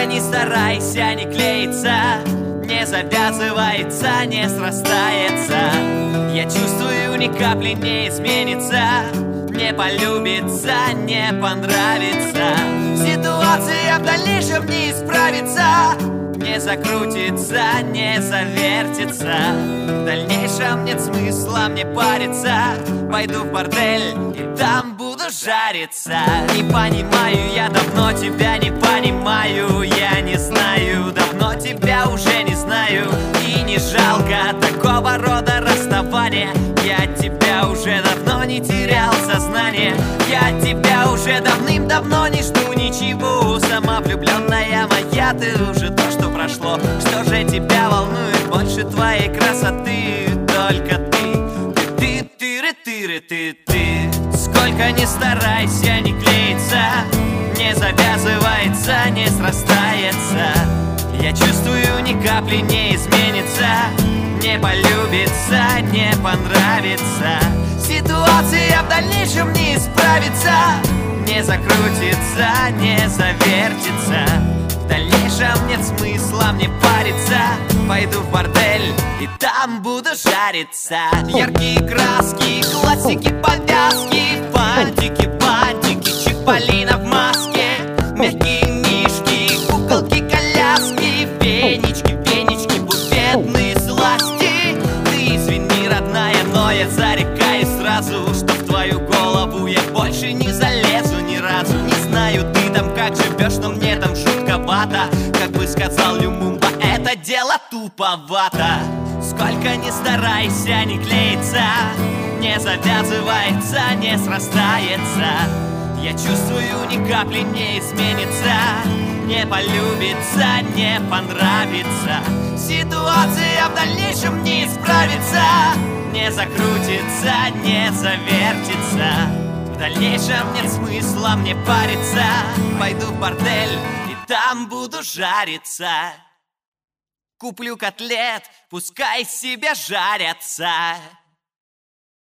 ни старайся, не клеится, не завязывается, не срастается. Я чувствую, ни капли не изменится, не полюбится, не понравится. Ситуация в дальнейшем не исправится, не закрутится, не завертится. В дальнейшем нет смысла мне париться. Пойду в бордель и там буду жариться. Не понимаю, я давно тебя не понимаю. Я не знаю, давно тебя уже не знаю. И не жалко такого рода расставания. Я от тебя уже давно не терял сознание. Я от тебя уже давным-давно не жду ничего. Сама влюбленная моя, ты уже то, что прошло. Что же тебя волнует больше твоей красоты? Только ты. Сколько ни старайся, не клеится, не завязывается, не срастается. Я чувствую, ни капли не изменится, не полюбится, не понравится. Ситуация в дальнейшем не исправится, не закрутится, не завертится. В дальнейшем нет смысла мне париться. Пойду в бордель и там буду жариться. Яркие краски, классики, повязки, фантики, бантики, Чиполлино в маске. Мягкие мишки, куколки, коляски, фенечки, венечки, буфетные сласти. Ты извини, родная, но я зарекаюсь сразу, что в твою голову я больше не залезу ни разу. Не знаю, ты там как живешь, но мне там жутковато. Как бы сказал Люмумба, это дело туповато. Сколько ни старайся, не клеится, не завязывается, не срастается. Я чувствую, ни капли не изменится, не полюбится, не понравится. Ситуация в дальнейшем не исправится, не закрутится, не завертится. В дальнейшем нет смысла мне париться. Пойду в бордель и там буду жариться. Куплю котлет, пускай себе жарятся.